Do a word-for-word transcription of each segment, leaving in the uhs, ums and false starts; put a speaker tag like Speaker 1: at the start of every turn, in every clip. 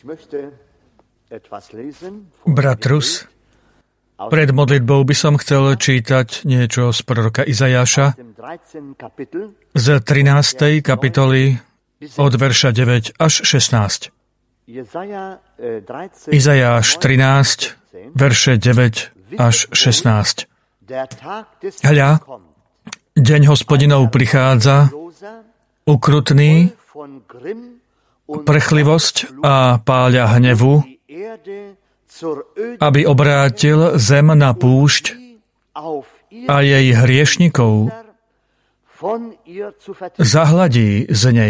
Speaker 1: Bratrus, pred modlitbou by som chcel čítať niečo z proroka Izajáša z trinástej kapitoly od verša deväť až šestnásť. Izajáš trinásť, verše deväť až šestnásť. Hľa, deň Hospodinov prichádza, ukrutný, prchlivosť a páľa hnevu, aby obrátil zem na púšť a jej hriešnikov zahladí z nej.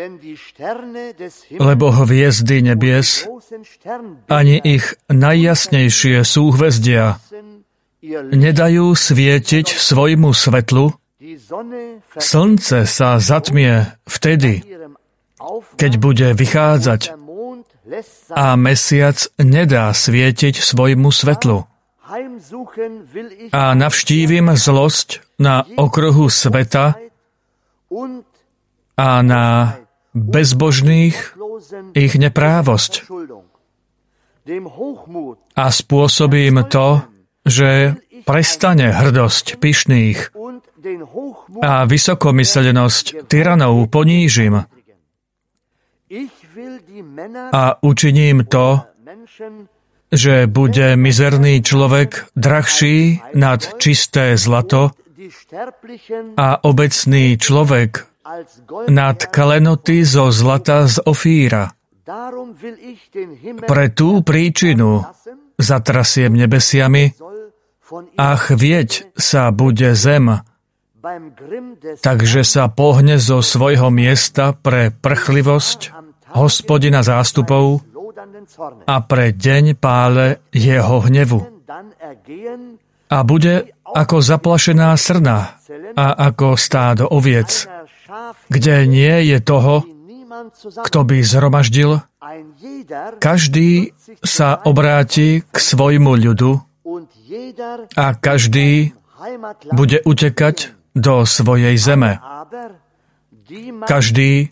Speaker 1: Lebo hviezdy nebies ani ich najjasnejšie súhvezdia nedajú svietiť svojmu svetlu, slnce sa zatmie vtedy, keď bude vychádzať, a mesiac nedá svietiť svojmu svetlu. A navštívim zlosť na okruhu sveta a na bezbožných ich neprávosť. A spôsobím to, že prestane hrdosť pyšných a vysokomyslenosť tyranov ponížim. A učiním to, že bude mizerný človek drahší nad čisté zlato a obecný človek nad klenoty zo zlata z Ofíra. Pre tú príčinu zatrasiem nebesiami a chvieť sa bude zem, takže sa pohne zo svojho miesta pre prchlivosť Hospodina zástupov a pre deň pále jeho hnevu. A bude ako zaplašená srna a ako stádo oviec, kde nie je toho, kto by zhromaždil. Každý sa obráti k svojmu ľudu a každý bude utekať do svojej zeme. Každý,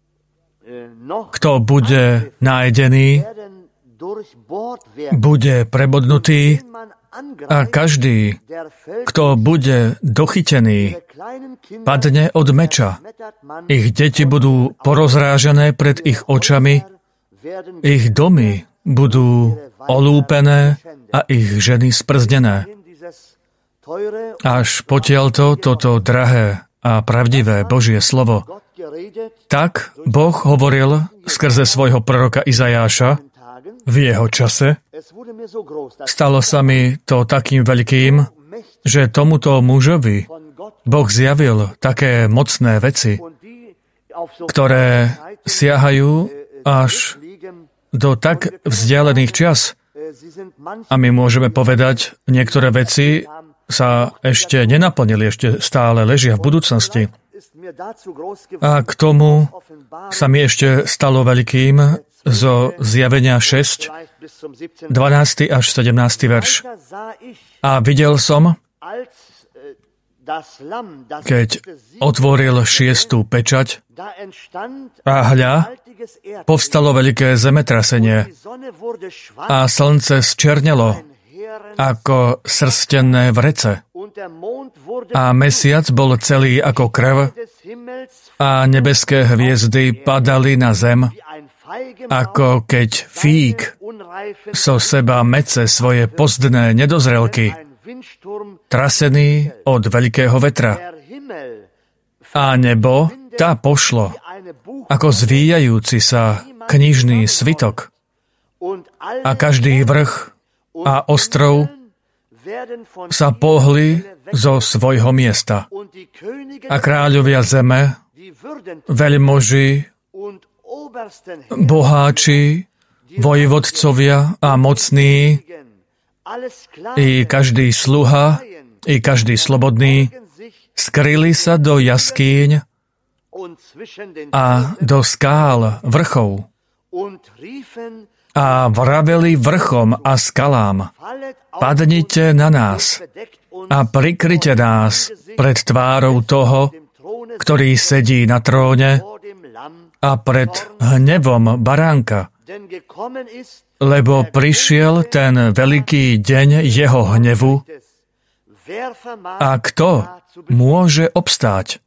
Speaker 1: kto bude nájdený, bude prebodnutý a každý, kto bude dochytený, padne od meča. Ich deti budú porozrážené pred ich očami, ich domy budú olúpené a ich ženy sprzdené. Až potiaľto toto drahé a pravdivé Božie slovo. Tak Boh hovoril skrze svojho proroka Izajáša v jeho čase. Stalo sa mi to takým veľkým, že tomuto mužovi Boh zjavil také mocné veci, ktoré siahajú až do tak vzdialených čias. A my môžeme povedať, niektoré veci sa ešte nenaplnili, ešte stále ležia v budúcnosti. A k tomu sa mi ešte stalo veľkým zo Zjavenia šesť, dvanásty až sedemnásty verš. A videl som, keď otvoril šiestu pečať, a hľa, povstalo veľké zemetrasenie a slnce zčernelo ako srstenné vrece. A mesiac bol celý ako krv a nebeské hviezdy padali na zem, ako keď fík so seba mece svoje pozdné nedozrelky, trasený od veľkého vetra. A nebo tá pošlo, ako zvíjajúci sa knižný svitok. A každý vrch a ostrov sa pohli zo svojho miesta. A kráľovia zeme, veľmoži, boháči, vojvodcovia a mocní, i každý sluha, i každý slobodný, skryli sa do jaskýň a do skál vrchov a vraveli vrchom a skalám: padnite na nás a prikryte nás pred tvárou toho, ktorý sedí na tróne a pred hnevom baránka. lebo prišiel ten veľký deň jeho hnevu a kto môže obstáť?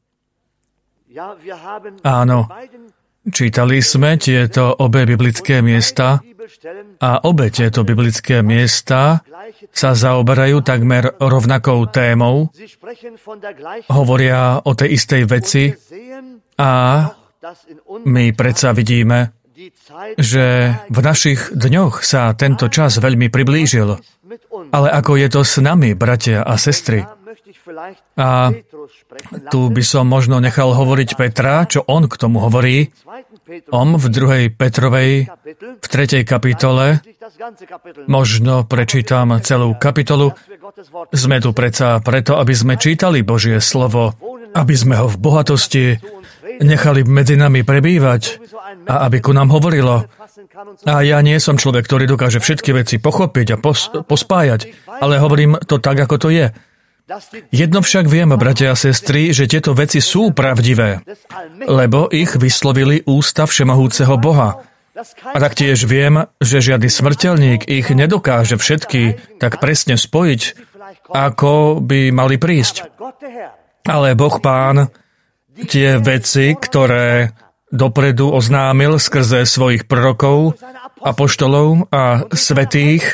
Speaker 1: Áno, čítali sme tieto obe biblické miesta a obe tieto biblické miesta sa zaoberajú takmer rovnakou témou, hovoria o tej istej veci a my predsa vidíme, že v našich dňoch sa tento čas veľmi priblížil. Ale ako je to s nami, bratia a sestry? A tu by som možno nechal hovoriť Petra, čo on k tomu hovorí. On v druhej Petrovej, v tretej kapitole, možno prečítam celú kapitolu. Sme tu predsa preto, aby sme čítali Božie slovo, aby sme ho v bohatosti nechali medzi nami prebývať a aby ku nám hovorilo. A ja nie som človek, ktorý dokáže všetky veci pochopiť a pos- pospájať, ale hovorím to tak, ako to je. Jedno však viem, bratia a sestry, že tieto veci sú pravdivé, lebo ich vyslovili ústa všemohúceho Boha. A taktiež viem, že žiadny smrteľník ich nedokáže všetky tak presne spojiť, ako by mali prísť. Ale Boh Pán tie veci, ktoré dopredu oznámil skrze svojich prorokov, apoštolov a svätých,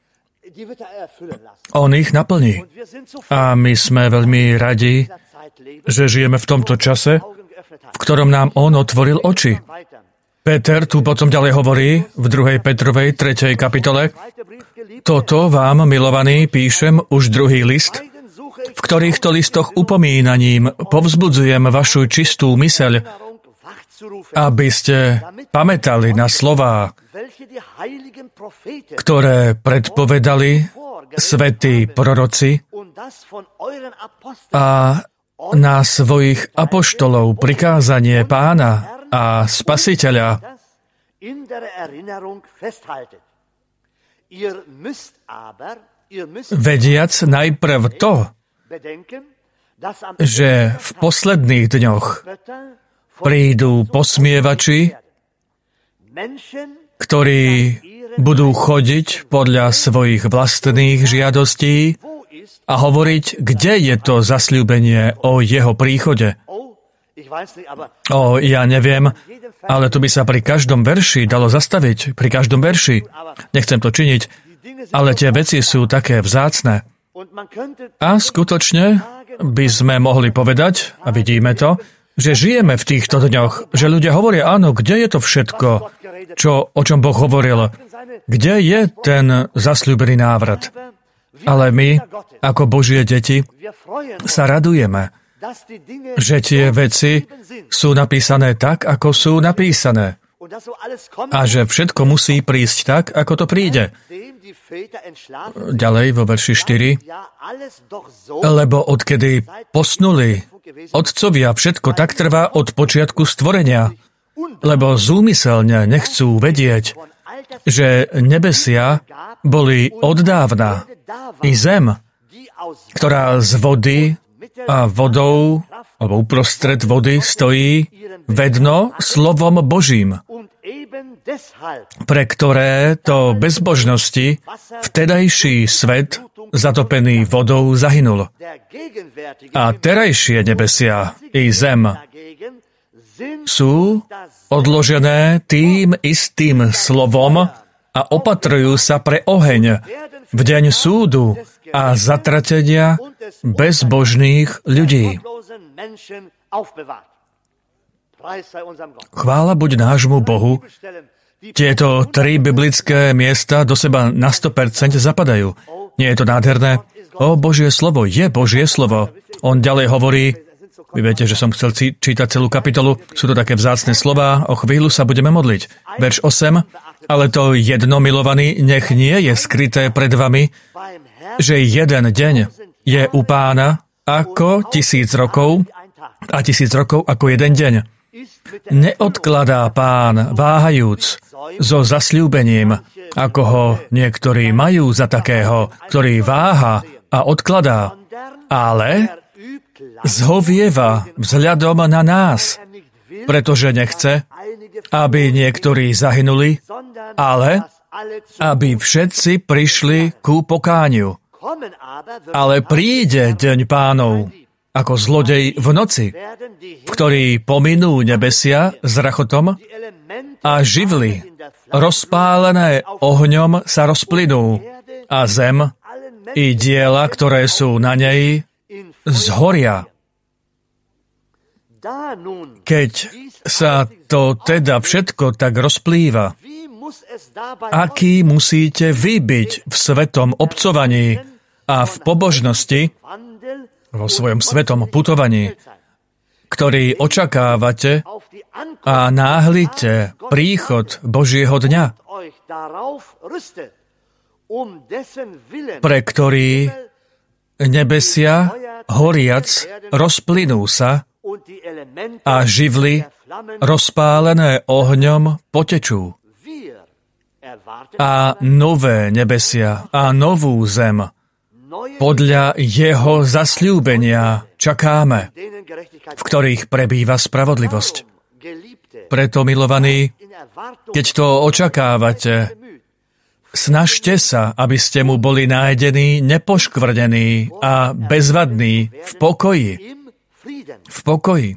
Speaker 1: on ich naplní. A my sme veľmi radi, že žijeme v tomto čase, v ktorom nám on otvoril oči. Peter tu potom ďalej hovorí v druhej Petrovej tretej kapitole: Toto vám, milovaní, píšem už druhý list, v ktorýchto listoch upomínaním povzbudzujem vašu čistú myseľ, aby ste pamätali na slová, ktoré predpovedali svätí proroci a na svojich apoštolov prikázanie Pána a Spasiteľa. Vediac najprv to, že v posledných dňoch prídu posmievači, ktorí budú chodiť podľa svojich vlastných žiadostí a hovoriť, kde je to zasľúbenie o jeho príchode. O, ja neviem, ale to by sa pri každom verši dalo zastaviť, pri každom verši. Nechcem to činiť, ale tie veci sú také vzácne. A skutočne by sme mohli povedať, a vidíme to, že žijeme v týchto dňoch, že ľudia hovoria, áno, kde je to všetko, čo, o čom Boh hovoril, kde je ten zasľúbený návrat. Ale my, ako Božie deti, sa radujeme, že tie veci sú napísané tak, ako sú napísané. A že všetko musí prísť tak, ako to príde. Ďalej vo verši štyri. Lebo odkedy posnuli otcovia, všetko tak trvá od počiatku stvorenia, lebo zúmyselne nechcú vedieť, že nebesia boli oddávna i zem, ktorá z vody a vodou, alebo uprostred vody stojí vedno slovom Božím, pre ktoré to bezbožnosti vtedajší svet zatopený vodou zahynul. A terajšie nebesia i zem sú odložené tým istým slovom a opatrujú sa pre oheň v deň súdu a zatratenia bezbožných ľudí. Chvála buď nášmu Bohu. Tieto tri biblické miesta do seba na sto percent zapadajú. Nie je to nádherné? O, Božie slovo je Božie slovo. On ďalej hovorí, vy viete, že som chcel čítať celú kapitolu, sú to také vzácne slová, o chvíľu sa budeme modliť. Verš osem, ale to jedno, milovaný, nech nie je skryté pred vami, že jeden deň je u Pána ako tisíc rokov a tisíc rokov ako jeden deň. Neodkladá Pán, váhajúc, so zasľúbením, ako ho niektorí majú za takého, ktorý váha a odkladá, ale zhovieva vzhľadom na nás, pretože nechce, aby niektorí zahynuli, ale aby všetci prišli ku pokániu. Ale príde deň Pánov, ako zlodej v noci, v ktorý pominú nebesia s rachotom a živly, rozpálené ohňom, sa rozplynú a zem i diela, ktoré sú na nej, zhoria. Keď sa to teda všetko tak rozplýva, aký musíte vy byť v svetom obcovaní a v pobožnosti, vo svojom svetom putovaní, ktorý očakávate a náhlite príchod Božieho dňa, pre ktorý nebesia, horiac, rozplynú sa a živly, rozpálené ohňom, potečú. A nové nebesia a novú zem podľa jeho zasľúbenia čakáme, v ktorých prebýva spravodlivosť. Preto, milovaní, keď to očakávate, snažte sa, aby ste mu boli nájdení nepoškvrnení a bezvadní v pokoji. V pokoji.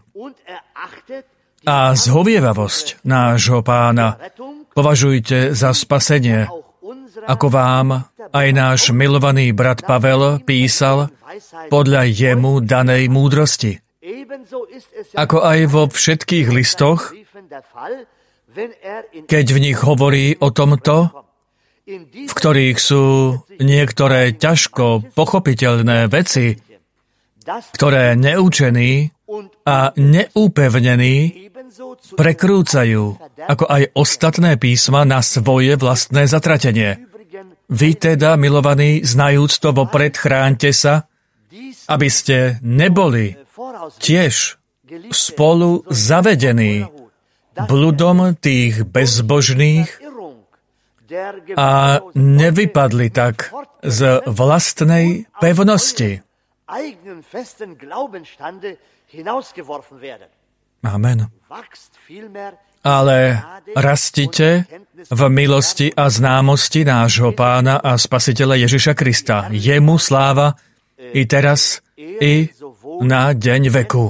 Speaker 1: A zhovievavosť nášho Pána považujte za spasenie, ako vám aj náš milovaný brat Pavel písal podľa jemu danej múdrosti. Ako aj vo všetkých listoch, keď v nich hovorí o tomto, v ktorých sú niektoré ťažko pochopiteľné veci, ktoré neúčení a neúpevnení prekrúcajú, ako aj ostatné písma, na svoje vlastné zatratenie. Vy teda, milovaní, znajúc to vopred, chráňte sa, aby ste neboli tiež spolu zavedení bludom tých bezbožných a nevypadli tak z vlastnej pevnosti. Amen. Ale rastite v milosti a známosti nášho Pána a Spasiteľa Ježiša Krista. Jemu sláva i teraz, i na deň veku.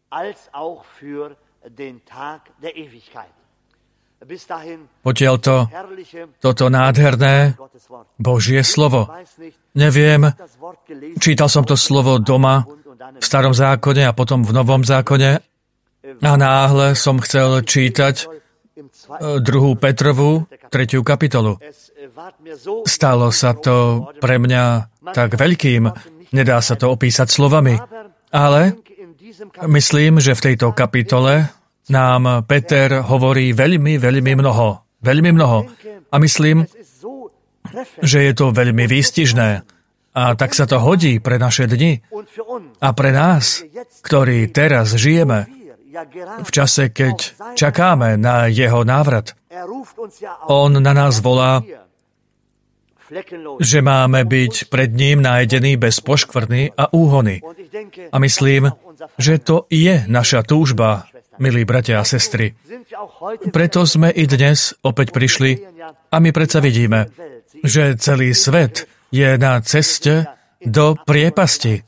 Speaker 1: Potiaľto toto nádherné Božie slovo. Neviem, čítal som to slovo doma v Starom zákone a potom v Novom zákone a náhle som chcel čítať druhú Petrovu, tretiu kapitolu. Stalo sa to pre mňa tak veľkým, nedá sa to opísať slovami, ale myslím, že v tejto kapitole nám Peter hovorí veľmi, veľmi mnoho. Veľmi mnoho. A myslím, že je to veľmi výstižné. A tak sa to hodí pre naše dni. A pre nás, ktorí teraz žijeme, v čase, keď čakáme na jeho návrat. On na nás volá, že máme byť pred ním nájdení bez poškvrny a úhony. A myslím, že to je naša túžba, milí bratia a sestry. Preto sme i dnes opäť prišli a my predsa vidíme, že celý svet je na ceste do priepasti.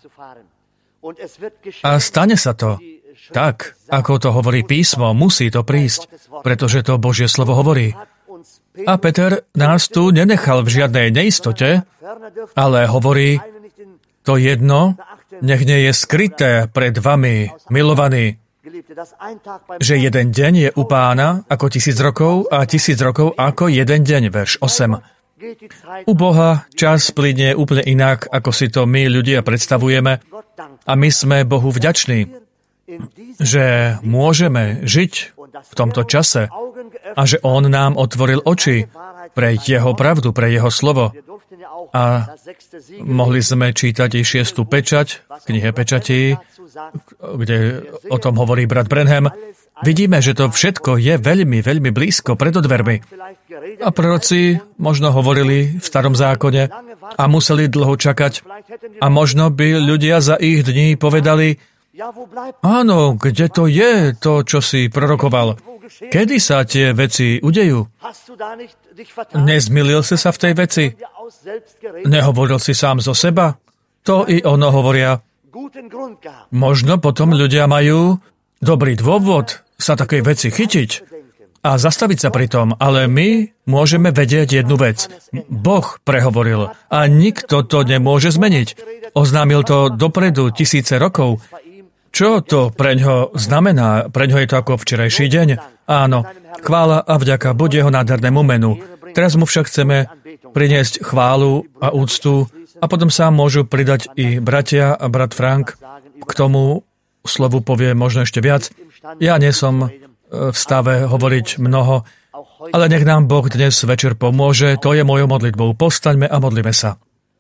Speaker 1: A stane sa to tak, ako to hovorí písmo, musí to prísť, pretože to Božie slovo hovorí. A Peter nás tu nenechal v žiadnej neistote, ale hovorí, to jedno, nech nie je skryté pred vami, milovaní, že jeden deň je u Pána ako tisíc rokov a tisíc rokov ako jeden deň, verš osem. U Boha čas plynie úplne inak, ako si to my ľudia predstavujeme, a my sme Bohu vďační, že môžeme žiť v tomto čase a že On nám otvoril oči pre Jeho pravdu, pre Jeho slovo. A mohli sme čítať i šiestu pečať v knihe Pečatí, kde o tom hovorí brat Branham. Vidíme, že to všetko je veľmi, veľmi blízko pred dvermi. A proroci možno hovorili v Starom zákone a museli dlho čakať. A možno by ľudia za ich dní povedali, áno, kde to je, to, čo si prorokoval? kedy sa tie veci udejú? Nezmýlil si sa v tej veci? Nehovoril si sám zo seba? To i ono hovoria. Možno potom ľudia majú dobrý dôvod sa takej veci chytiť a zastaviť sa pri tom, ale my môžeme vedieť jednu vec. Boh prehovoril a nikto to nemôže zmeniť. Oznámil to dopredu tisíce rokov. Čo to preňho znamená? Preňho je to ako včerajší deň? Áno, chvála a vďaka buď jeho nádhernému menu. Teraz mu však chceme priniesť chválu a úctu a potom sa môžu pridať i bratia a brat Frank. K tomu slovu povie možno ešte viac. Ja nie som v stave hovoriť mnoho, ale nech nám Boh dnes večer pomôže. To je mojou modlitbou. Povstaňme a modlíme sa.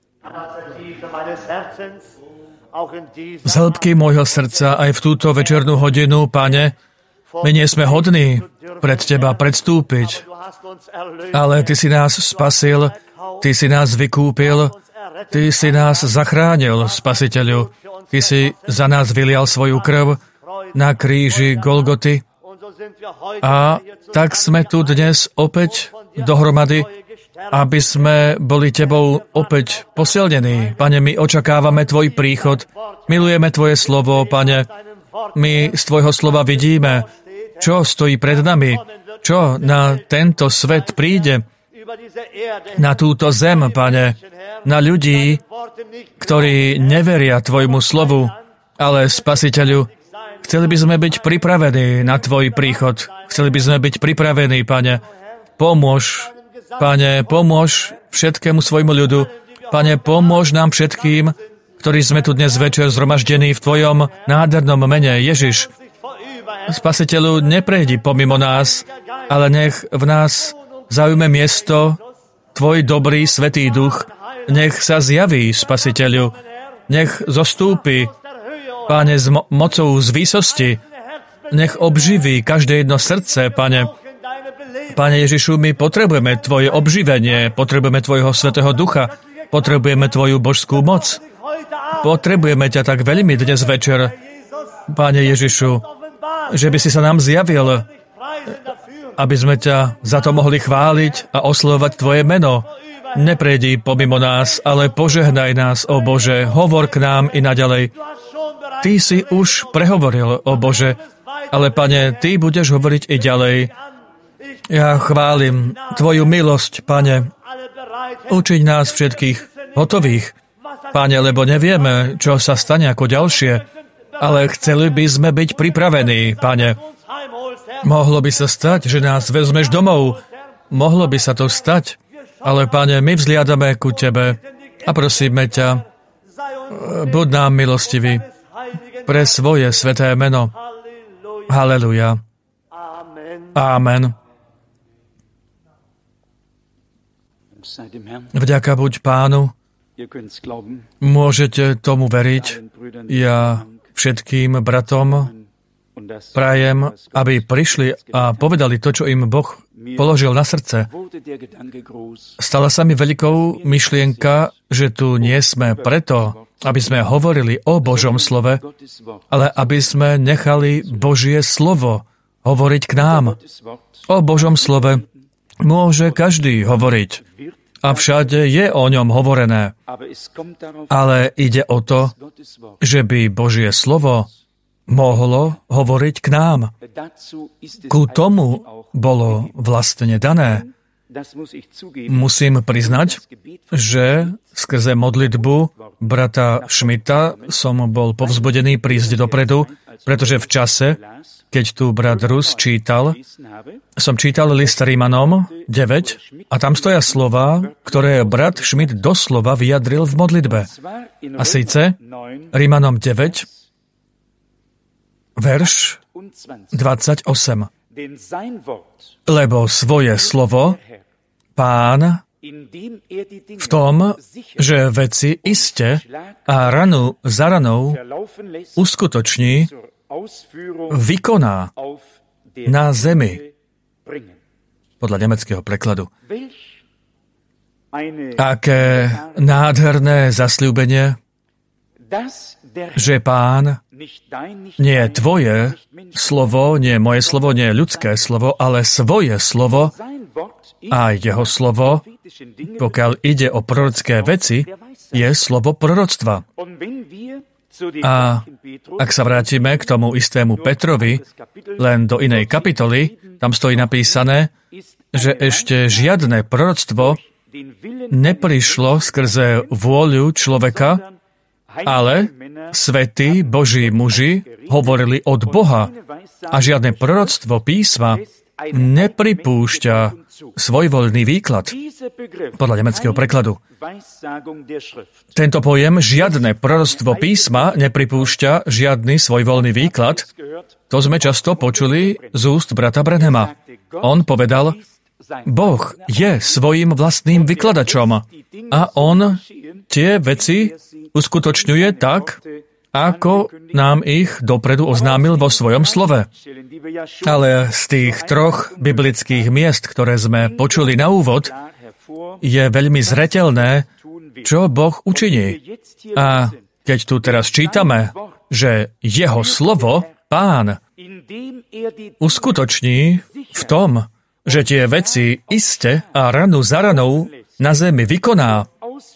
Speaker 1: Z hĺbky môjho srdca aj v túto večernú hodinu, Pane, my nie sme hodní pred Teba predstúpiť, ale Ty si nás spasil, Ty si nás vykúpil, Ty si nás zachránil, Spasiteľu. Ty si za nás vylial svoju krv na kríži Golgoty. A tak sme tu dnes opäť dohromady, aby sme boli Tebou opäť posilnení. Pane, my očakávame Tvoj príchod, milujeme Tvoje slovo, Pane. My z Tvojho slova vidíme, čo stojí pred nami, čo na tento svet príde, na túto zem, Pane, na ľudí, ktorí neveria Tvojmu slovu, ale Spasiteľu, chceli by sme byť pripravení na Tvoj príchod. Chceli by sme byť pripravení, Pane. Pomôž, Pane, pomôž všetkému svojmu ľudu. Pane, pomôž nám všetkým, ktorí sme tu dnes večer zhromaždení v Tvojom nádhernom mene. Ježiš, Spasiteľu, neprejdi pomimo nás, ale nech v nás zaujme miesto Tvoj dobrý Svätý Duch. Nech sa zjaví, Spasiteľu. Nech zostúpi, Pane, s mo- mocou z výsosti. Nech obživí každé jedno srdce, Pane. Pane Ježišu, my potrebujeme Tvoje obživenie, potrebujeme Tvojho Svätého Ducha, potrebujeme Tvoju božskú moc. Potrebujeme ťa tak veľmi dnes večer, Pane Ježišu, že by si sa nám zjavil, aby sme ťa za to mohli chváliť a oslovovať Tvoje meno. Neprejdi pomimo nás, ale požehnaj nás, o Bože, hovor k nám i naďalej. Ty si už prehovoril, o Bože, ale Pane, Ty budeš hovoriť i ďalej. Ja chválim Tvoju milosť, Pane. Učiť nás všetkých hotových, Pane, lebo nevieme, čo sa stane ako ďalšie, ale chceli by sme byť pripravení, Pane. Mohlo by sa stať, že nás vezmeš domov. Mohlo by sa to stať, ale Pane, my vzliadame ku Tebe a prosíme ťa, buď nám milostivý pre svoje sveté meno. Haleluja. Amen. Vďaka buď Pánu. Môžete tomu veriť. Ja všetkým bratom prajem, aby prišli a povedali to, čo im Boh položil na srdce. Stala sa mi veľkou myšlienka, že tu nie sme preto, aby sme hovorili o Božom slove, ale aby sme nechali Božie slovo hovoriť k nám. O Božom slove môže každý hovoriť. A všade je o ňom hovorené. Ale ide o to, že by Božie slovo mohlo hovoriť k nám. Ku tomu bolo vlastne dané. Musím priznať, že skrze modlitbu brata Schmidta som bol povzbudený prísť dopredu, pretože v čase, keď tu brat Rus čítal, som čítal list Rímanom deväť a tam stoja slova, ktoré brat Schmidt doslova vyjadril v modlitbe. A síce Rímanom deväť, verš dvadsaťosem. Lebo svoje slovo Pán v tom, že veci iste a ranu za ranou uskutoční, vykoná na zemi. Podľa nemeckého prekladu. Aké nádherné zasľúbenie, že Pán nie je tvoje slovo, nie je moje slovo, nie je ľudské slovo, ale svoje slovo a jeho slovo, pokiaľ ide o prorocké veci, je slovo proroctva. A ak sa vrátime k tomu istému Petrovi, len do inej kapitoly, tam stojí napísané, že ešte žiadne proroctvo neprišlo skrze vôľu človeka, ale svätí Boží muži hovorili od Boha a žiadne proroctvo písma nepripúšťa svojvoľný výklad podľa nemeckého prekladu. Tento pojem žiadne proroctvo písma nepripúšťa žiadny svojvoľný výklad. To sme často počuli z úst brata Branhama. On povedal, Boh je svojím vlastným vykladačom a on tie veci uskutočňuje tak, ako nám ich dopredu oznámil vo svojom slove. Ale z tých troch biblických miest, ktoré sme počuli na úvod, je veľmi zreteľné, čo Boh učiní. A keď tu teraz čítame, že jeho slovo, Pán, uskutoční v tom, že tie veci iste a ranu za ranou na zemi vykoná,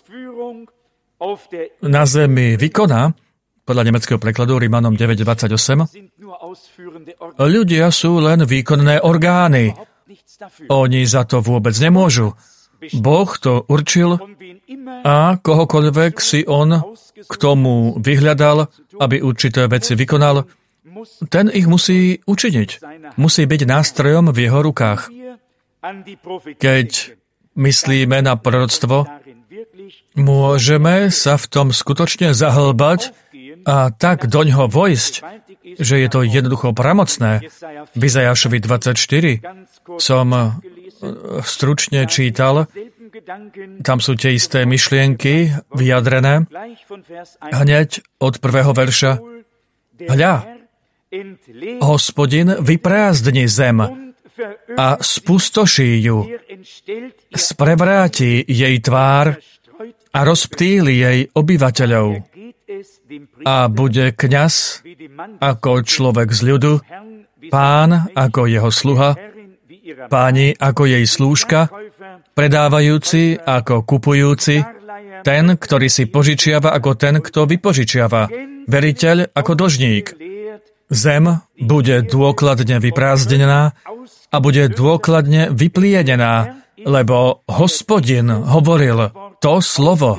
Speaker 1: na zemi vykoná, podľa nemeckého prekladu Rimanom deväť dvadsaťosem, ľudia sú len výkonné orgány. Oni za to vôbec nemôžu. Boh to určil a kohokoľvek si on k tomu vyhľadal, aby určité veci vykonal, ten ich musí učiniť. Musí byť nástrojom v jeho rukách. Keď myslíme na proroctvo, môžeme sa v tom skutočne zahlbať a tak doňho vojsť, že je to jednoducho pramocné. V Izajášovi dvadsaťštyri som stručne čítal, tam sú tie isté myšlienky vyjadrené. Hneď od prvého verša. Hľa, Hospodin vyprázdni zem a spustoší ju, sprevráti jej tvár a rozptýli jej obyvateľov. A bude kňaz ako človek z ľudu, pán ako jeho sluha, páni ako jej slúžka, predávajúci ako kupujúci, ten, ktorý si požičiava ako ten, kto vypožičiava, veriteľ ako dlžník. Zem bude dôkladne vyprázdnená a bude dôkladne vyplienená, lebo Hospodin hovoril to slovo.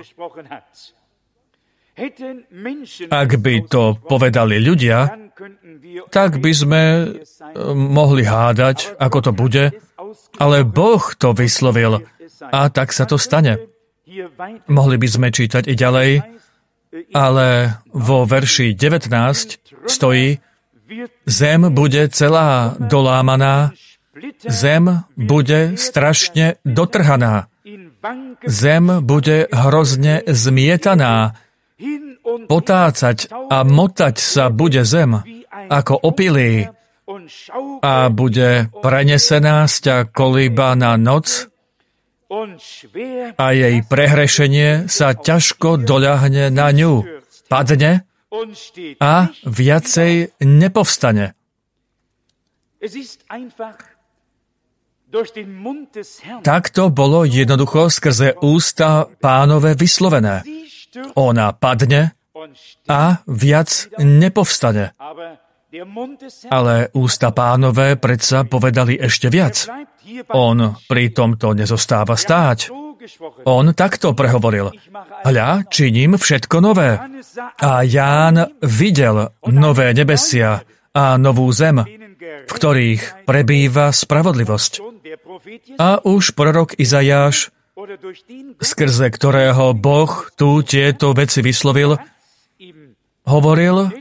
Speaker 1: Ak by to povedali ľudia, tak by sme mohli hádať, ako to bude, ale Boh to vyslovil a tak sa to stane. Mohli by sme čítať i ďalej, ale vo verši devätnásť stojí: Zem bude celá dolámaná, zem bude strašne dotrhaná, zem bude hrozne zmietaná, potácať a motať sa bude zem ako opilý a bude prenesená sťa kolíba na noc a jej prehrešenie sa ťažko doľahne na ňu, padne a viacej nepovstane. Takto bolo jednoducho skrze ústa Pánove vyslovené. Ona padne a viac nepovstane. Ale ústa Pánove predsa povedali ešte viac. On pri tomto nezostáva stáť. On takto prehovoril: Hľa, činím všetko nové. A Ján videl nové nebesia a novú zem, v ktorých prebýva spravodlivosť. A už prorok Izajáš, skrze ktorého Boh tu tieto veci vyslovil, hovoril e,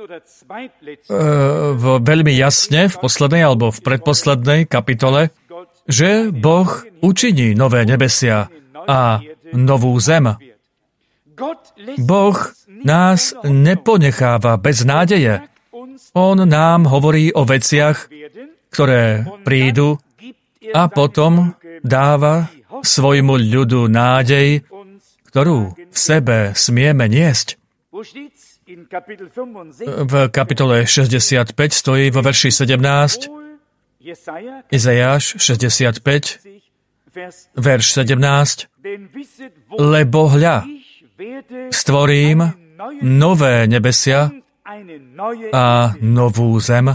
Speaker 1: v, veľmi jasne v poslednej alebo v predposlednej kapitole, že Boh učiní nové nebesia a novú zem. Boh nás neponecháva bez nádeje. On nám hovorí o veciach, ktoré prídu, a potom dáva svojmu ľudu nádej, ktorú v sebe smieme niesť. V kapitole šesťdesiatpäť stojí vo verši sedemnásť, Izajáš šesťdesiatpäť, verš sedemnásť, lebo hľa, stvorím nové nebesia a novú zem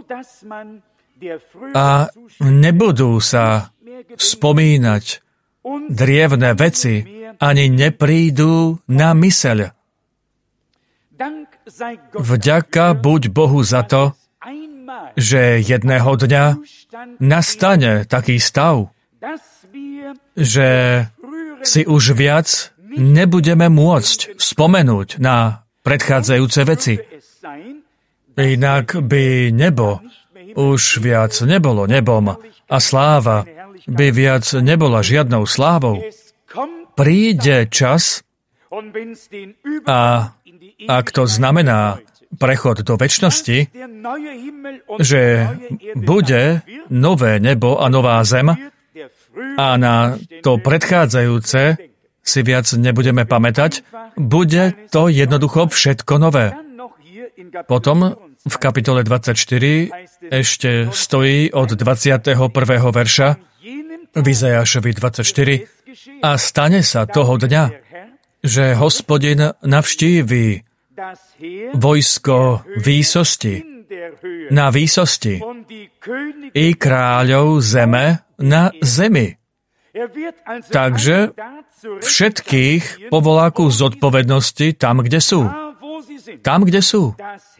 Speaker 1: a nebudú sa spomínať drievne veci, ani neprídu na myseľ. Vďaka buď Bohu za to, že jedného dňa nastane taký stav, že si už viac nebudeme môcť spomenúť na predchádzajúce veci. Inak by nebo už viac nebolo nebom a sláva by viac nebola žiadnou slávou. Príde čas a ak to znamená prechod do večnosti, že bude nové nebo a nová zem a na to predchádzajúce si viac nebudeme pamätať, bude to jednoducho všetko nové. Potom v kapitole dvadsaťštyri ešte stojí od dvadsiateho prvého verša v Izajášovi dvadsaťštyri a stane sa toho dňa, že Hospodin navštíví vojsko výsosti na výsosti i kráľov zeme na zemi. Takže všetkých povolá ku zodpovednosti tam, kde sú. Tam, kde sú.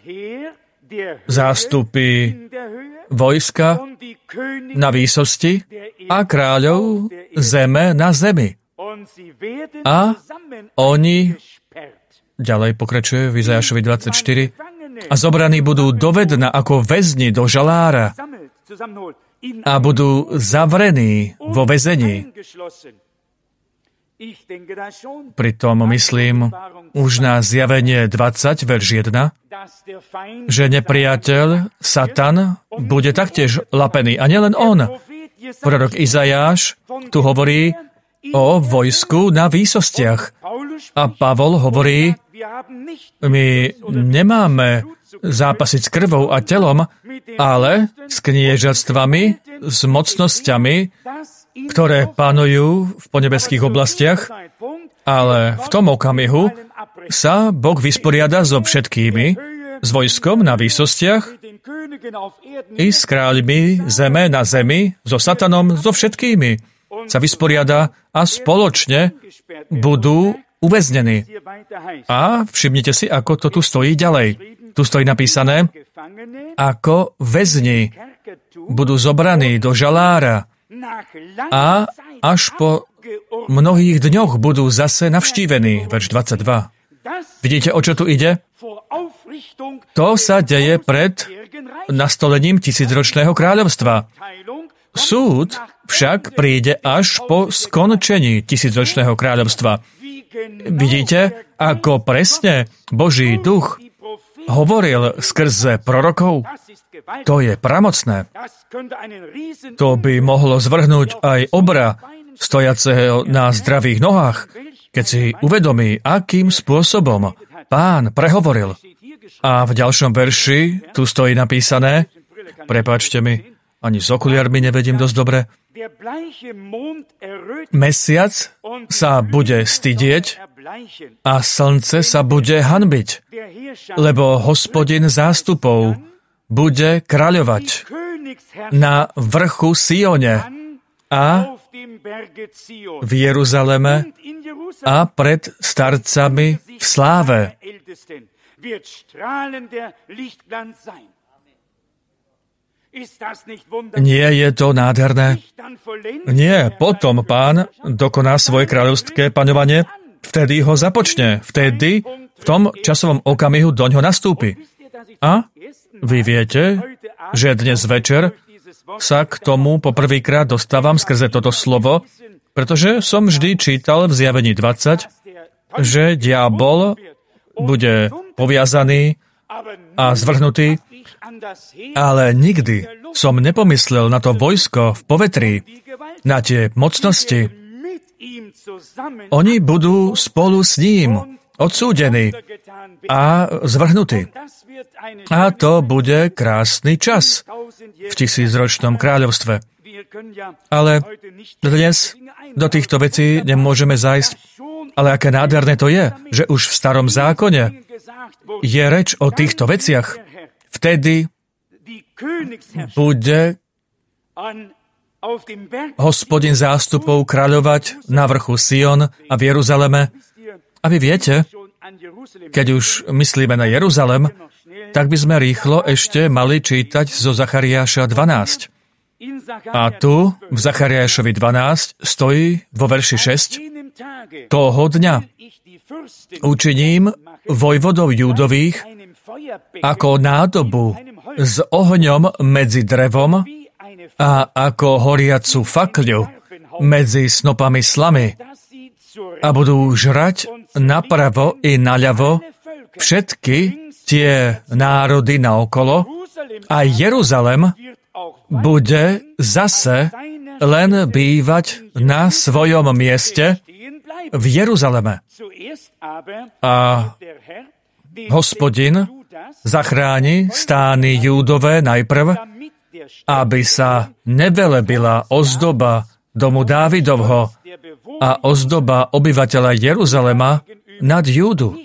Speaker 1: Zástupy vojska na výsosti a kráľov zeme na zemi. A oni, ďalej pokračuje v Izajášovi dvadsaťštyri, a zobraní budú do vedna ako väzni do žalára a budú zavrení vo väzení. Pritom myslím už na Zjavenie dvadsať, verš jeden, že nepriateľ, Satan, bude taktiež lapený. A nielen on. Prorok Izajáš tu hovorí o vojsku na výsostiach. A Pavol hovorí, my nemáme zápasiť s krvou a telom, ale s kniežatstvami, s mocnosťami, ktoré panujú v ponebeských oblastiach, ale v tom okamihu sa Boh vysporiada so všetkými, s vojskom na výsostiach i s kráľmi zeme na zemi, so Satanom, so všetkými. Sa vysporiada a spoločne budú uväznení. A všimnite si, ako to tu stojí ďalej. Tu stojí napísané, ako väzni budú zobraní do žalára a až po mnohých dňoch budú zase navštívení. Verš dvadsaťdva. Vidíte, o čo tu ide? To sa deje pred nastolením tisícročného kráľovstva. Súd však príde až po skončení tisícročného kráľovstva. Vidíte, ako presne Boží duch hovoril skrze prorokov? To je pramocné. To by mohlo zvrhnúť aj obra stojaceho na zdravých nohách, keď si uvedomí, akým spôsobom Pán prehovoril. A v ďalšom verši tu stojí napísané, prepáčte mi, ani s okuliarmi nevedím dosť dobre, mesiac sa bude stydieť a slnce sa bude hanbiť, lebo Hospodin zástupov bude kráľovať na vrchu Sione a v Jeruzaleme a pred starcami v sláve. Nie je to nádherné? Nie, potom Pán dokoná svoje kráľovské paňovanie, vtedy ho započne, vtedy v tom časovom okamihu doňho nastúpi. A vy viete, že dnes večer sa k tomu poprvýkrát dostávam skrze toto slovo, pretože som vždy čítal v Zjavení dvadsať, že diabol bude poviazaný a zvrhnutý, ale nikdy som nepomyslel na to vojsko v povetrí, na tie mocnosti. Oni budú spolu s ním odsúdení a zvrhnutí. A to bude krásny čas v tisícročnom kráľovstve. Ale dnes do týchto vecí nemôžeme zájsť. Ale aké nádherné to je, že už v starom zákone je reč o týchto veciach. Vtedy bude Hospodin zástupov kráľovať na vrchu Sion a v Jeruzaleme. A vy viete, keď už myslíme na Jeruzalem, tak by sme rýchlo ešte mali čítať zo Zachariáša dvanásť. A tu v Zachariášovi dvanásť stojí vo verši šesť: toho dňa učiním vojvodov Júdových ako nádobu s ohňom medzi drevom a ako horiacu fakľu medzi snopami slamy a budú žrať napravo i naľavo všetky tie národy naokolo a Jeruzalem bude zase len bývať na svojom mieste v Jeruzaleme. A Hospodin zachráni stány Júdové najprv, aby sa nevelebila ozdoba domu Dávidovho a ozdoba obyvateľa Jeruzalema nad Júdu.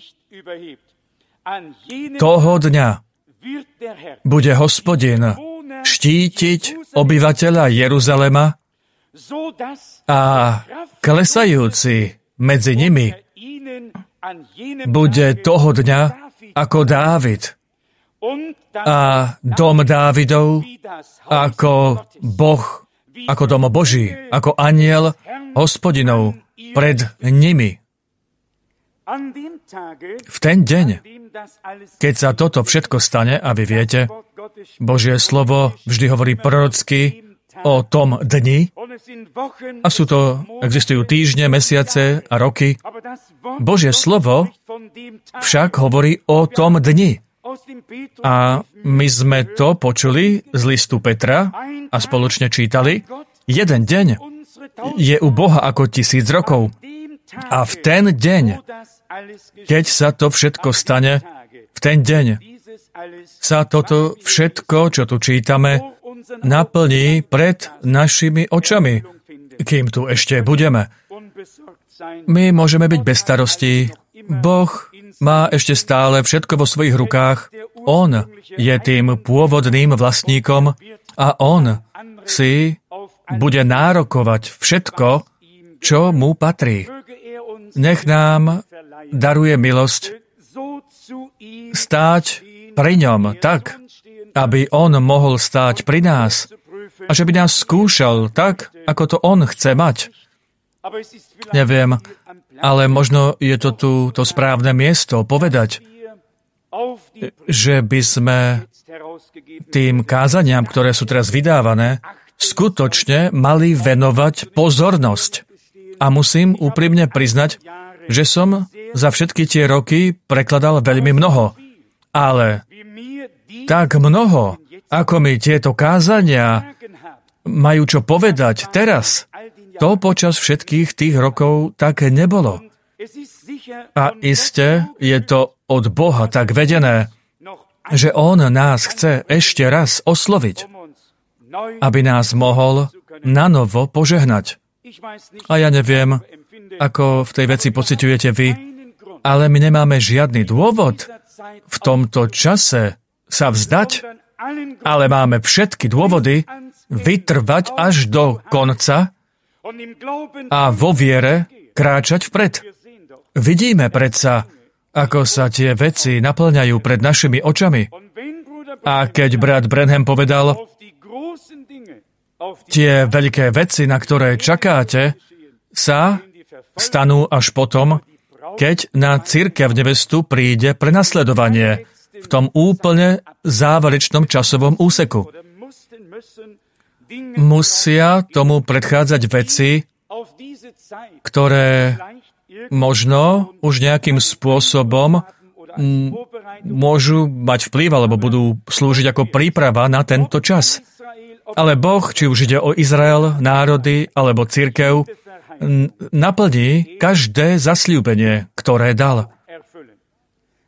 Speaker 1: Toho dňa bude Hospodin štítiť obyvateľa Jeruzalema a klesajúci medzi nimi bude toho dňa ako Dávid a dom Dávidov ako Boh, ako dom Boží, ako anjel Hospodinov pred nimi. V ten deň, keď sa toto všetko stane, a vy viete, Božie slovo vždy hovorí prorocky o tom dni, a sú to, existujú týždne, mesiace a roky. Božie slovo však hovorí o tom dni. A my sme to počuli z listu Petra a spoločne čítali. Jeden deň je u Boha ako tisíc rokov. A v ten deň, keď sa to všetko stane, v ten deň sa toto všetko, čo tu čítame, naplní pred našimi očami, kým tu ešte budeme. My môžeme byť bez starostí. Boh má ešte stále všetko vo svojich rukách. On je tým pôvodným vlastníkom a on si bude nárokovať všetko, čo mu patrí. Nech nám daruje milosť stáť pri ňom tak, aby on mohol stáť pri nás a že by nás skúšal tak, ako to on chce mať. Neviem, ale možno je to tu to správne miesto povedať, že by sme tým kázaniam, ktoré sú teraz vydávané, skutočne mali venovať pozornosť. A musím úprimne priznať, že som za všetky tie roky prekladal veľmi mnoho. Ale tak mnoho, ako mi tieto kázania majú čo povedať teraz, to počas všetkých tých rokov tak nebolo. A iste je to od Boha tak vedené, že On nás chce ešte raz osloviť, aby nás mohol nanovo požehnať. A ja neviem, ako v tej veci pociťujete vy, ale my nemáme žiadny dôvod v tomto čase sa vzdať, ale máme všetky dôvody vytrvať až do konca a vo viere kráčať vpred. Vidíme predsa, ako sa tie veci naplňajú pred našimi očami. A keď brat Branham povedal, tie veľké veci, na ktoré čakáte, sa stanú až potom, keď na cirkev nevestu príde prenasledovanie v tom úplne záverečnom časovom úseku. Musia tomu predchádzať veci, ktoré možno už nejakým spôsobom m- môžu mať vplyv alebo budú slúžiť ako príprava na tento čas. Ale Boh, či už ide o Izrael, národy alebo cirkev, n- naplní každé zasľúbenie, ktoré dal.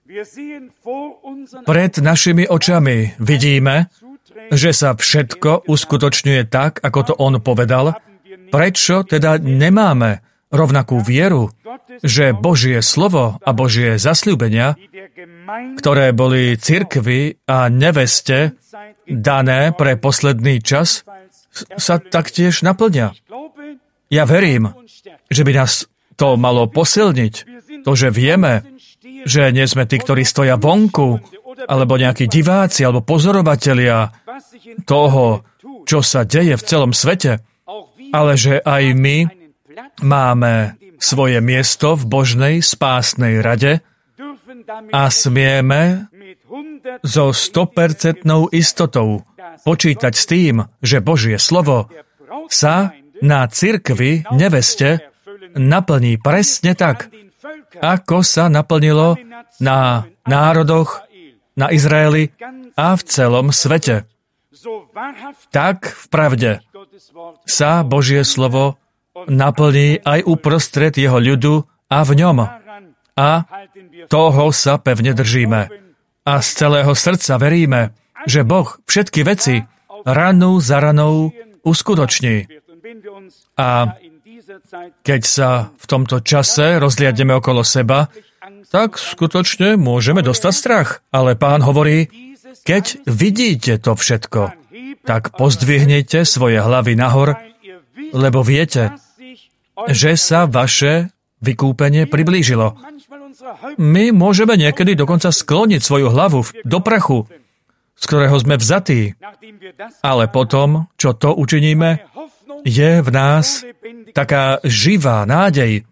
Speaker 1: Pred našimi očami vidíme, že sa všetko uskutočňuje tak, ako to on povedal. Prečo teda nemáme rovnakú vieru, že Božie slovo a Božie zasľúbenia, ktoré boli cirkvi a neveste dané pre posledný čas, sa taktiež naplňa? Ja verím, že by nás to malo posilniť, to, že vieme, že nie sme tí, ktorí stoja vonku, alebo nejakí diváci, alebo pozorovatelia toho, čo sa deje v celom svete, ale že aj my máme svoje miesto v Božnej spásnej rade a smieme so stopercentnou istotou počítať s tým, že Božie slovo sa na cirkvi neveste naplní presne tak, ako sa naplnilo na národoch, na Izraeli a v celom svete. Tak v pravde sa Božie slovo naplní aj uprostred jeho ľudu a v ňom. A toho sa pevne držíme. A z celého srdca veríme, že Boh všetky veci ranu za ranou uskutoční. A keď sa v tomto čase rozliadneme okolo seba, tak skutočne môžeme dostať strach. Ale Pán hovorí, keď vidíte to všetko, tak pozdvihnete svoje hlavy nahor, lebo viete, že sa vaše vykúpenie priblížilo. My môžeme niekedy dokonca skloniť svoju hlavu do prachu, z ktorého sme vzatí. Ale potom, čo to učiníme, je v nás taká živá nádej,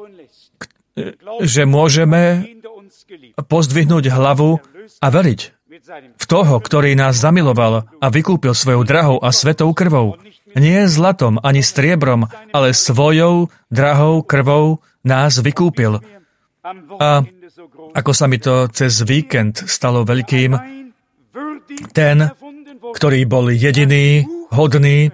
Speaker 1: že môžeme pozdvihnúť hlavu a veriť v toho, ktorý nás zamiloval a vykúpil svojou drahou a svetou krvou. Nie zlatom ani striebrom, ale svojou drahou krvou nás vykúpil. A ako sa mi to cez víkend stalo veľkým, ten, ktorý bol jediný, hodný,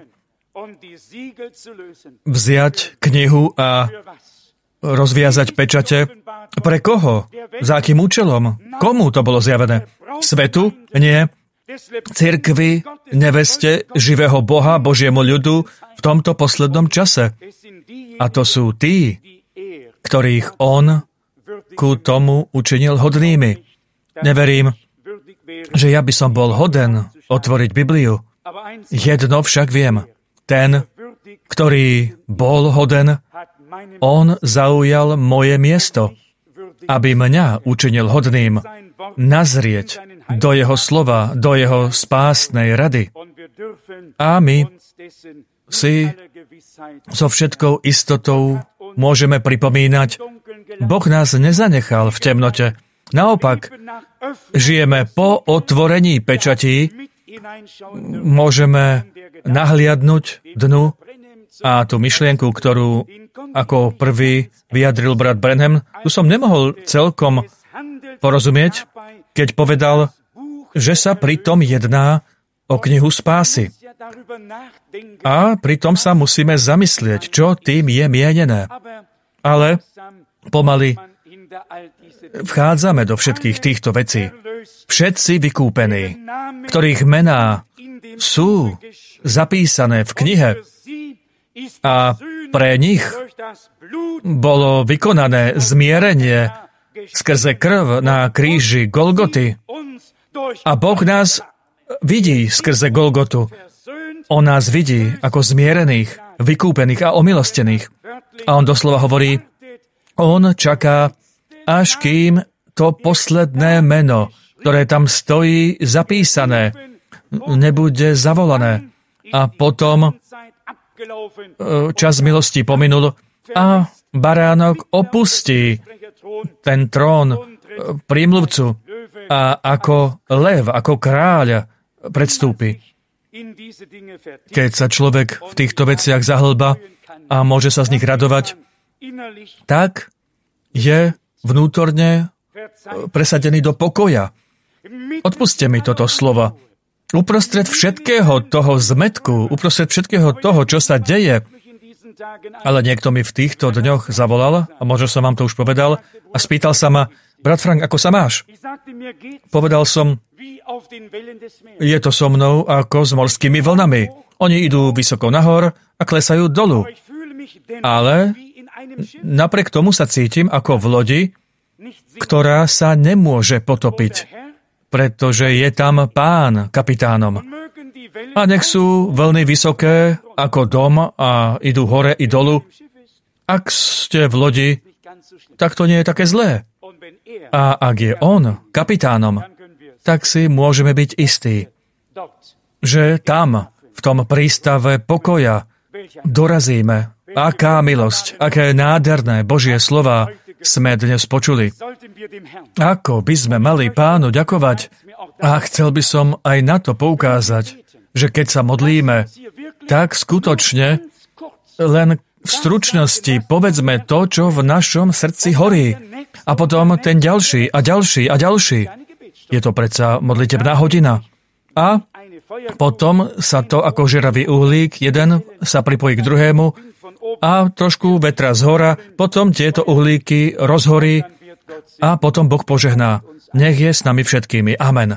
Speaker 1: vziať knihu a rozviazať pečate. Pre koho? Za akým účelom? Komu to bolo zjavené? Svetu? Nie. Cirkvi, neveste živého Boha, Božiemu ľudu v tomto poslednom čase. A to sú tí, ktorých on ku tomu učinil hodnými. Neverím, že ja by som bol hoden otvoriť Bibliu. Jedno však viem. Ten, ktorý bol hoden, on zaujal moje miesto, aby mňa učinil hodným nazrieť do jeho slova, do jeho spásnej rady. A my si so všetkou istotou môžeme pripomínať, Boh nás nezanechal v temnote. Naopak, žijeme po otvorení pečatí, môžeme nahliadnúť dnu a tú myšlienku, ktorú ako prvý vyjadril brat Branham, tu som nemohol celkom porozumieť, keď povedal, že sa pritom jedná o knihu spásy. A pritom sa musíme zamyslieť, čo tým je mienené. Ale pomaly vchádzame do všetkých týchto vecí. Všetci vykúpení, ktorých mená sú zapísané v knihe a pre nich bolo vykonané zmierenie skrze krv na kríži Golgoty. A Boh nás vidí skrze Golgotu. On nás vidí ako zmierených, vykúpených a omilostených. A on doslova hovorí, on čaká, až kým to posledné meno, ktoré tam stojí zapísané, nebude zavolané. A potom čas milosti pominul a baránok opustí ten trón prímluvcu a ako lev, ako kráľ predstúpi. Keď sa človek v týchto veciach zahlba a môže sa z nich radovať, tak je vnútorne presadený do pokoja. Odpuste mi toto slovo. Uprostred všetkého toho zmetku, uprostred všetkého toho, čo sa deje, ale niekto mi v týchto dňoch zavolal, a možno som vám to už povedal, a spýtal sa ma, brat Frank, ako sa máš? Povedal som, je to so mnou ako s morskými vlnami. Oni idú vysoko nahor a klesajú dolu. Ale napriek tomu sa cítim ako v lodi, ktorá sa nemôže potopiť, pretože je tam Pán kapitánom. A nech sú vlny vysoké ako dom a idú hore i dolu. Ak ste v lodi, tak to nie je také zlé. A ak je on kapitánom, tak si môžeme byť istí, že tam, v tom prístave pokoja, dorazíme. Aká milosť, aké nádherné Božie slová sme dnes počuli. Ako by sme mali Pánu ďakovať. A chcel by som aj na to poukázať, že keď sa modlíme, tak skutočne len v stručnosti povedzme to, čo v našom srdci horí. A potom ten ďalší a ďalší a ďalší. Je to predsa modlitebná hodina. A potom sa to ako žeravý uhlík, jeden sa pripojí k druhému a trošku vetra zhora, potom tieto uhlíky rozhorí a potom Boh požehná. Nech je s nami všetkými. Amen.